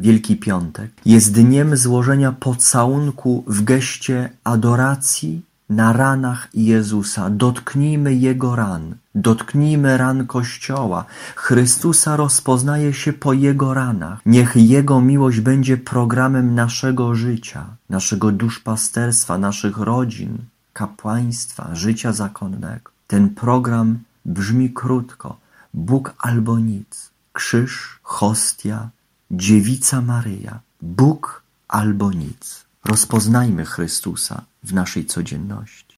Wielki Piątek jest dniem złożenia pocałunku w geście adoracji na ranach Jezusa. Dotknijmy Jego ran, dotknijmy ran Kościoła. Chrystusa rozpoznaje się po Jego ranach. Niech Jego miłość będzie programem naszego życia, naszego duszpasterstwa, naszych rodzin, kapłaństwa, życia zakonnego. Ten program brzmi krótko: Bóg albo nic. Krzyż, hostia, Dziewica Maryja. Bóg albo nic. Rozpoznajmy Chrystusa w naszej codzienności.